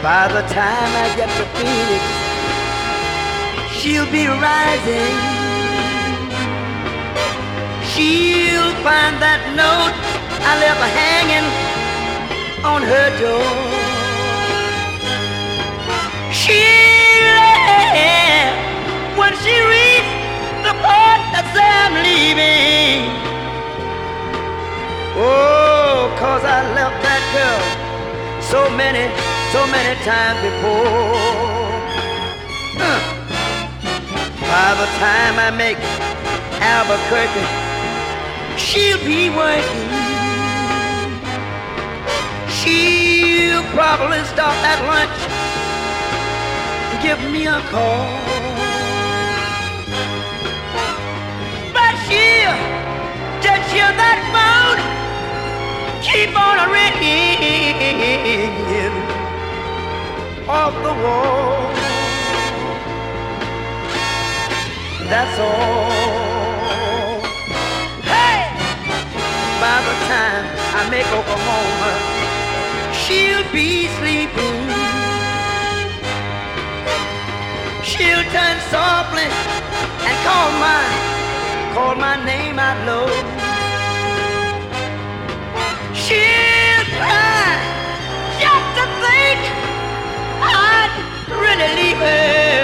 By the time I get to Phoenix, she'll be rising. She'll find that note I left hanging on her door. She'll laugh when she reads the part that says I'm leaving. Oh, 'cause I left that girl so many times before. By the time I make Albuquerque, she'll be working. She'll probably stop at lunch and give me a call. But she'll just hear that phone keep on ringing off the wall. That's all. Hey! By the time I make Oklahoma, she'll be sleeping. She'll turn softly and call my name out low. She'll cry just to think I'd really leave her.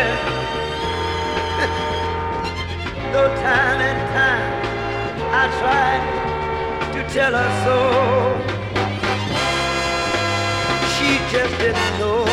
Though time and time I tried to tell her so, she just didn't know.